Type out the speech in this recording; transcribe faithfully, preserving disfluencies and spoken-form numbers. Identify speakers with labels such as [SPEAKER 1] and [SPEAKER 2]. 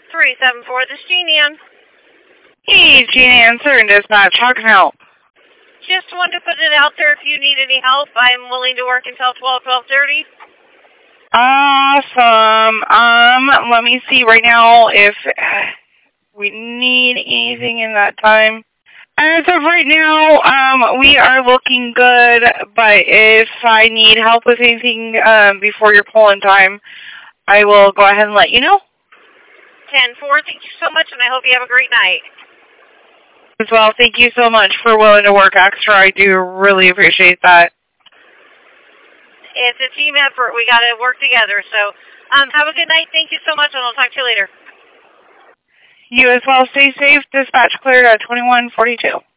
[SPEAKER 1] three seven four, this is Jeannie Ann.
[SPEAKER 2] Hey, Jeannie Ann, sir, in dispatch. How can I help?
[SPEAKER 1] Just wanted to put it out there if you need any help. I'm willing to work until twelve, twelve thirty.
[SPEAKER 2] Awesome. Um, let me see right now if we need anything in that time. As of right now, um, we are looking good, but if I need help with anything um, before your polling time, I will go ahead and let you know.
[SPEAKER 1] ten four, thank you so much, and I hope you have a great night.
[SPEAKER 2] As well, thank you so much for willing to work extra. I do really appreciate that.
[SPEAKER 1] It's a team effort. We got to work together. So um, have a good night. Thank you so much, and I'll talk to you later.
[SPEAKER 2] You as well. Stay safe. Dispatch cleared at twenty-one forty-two.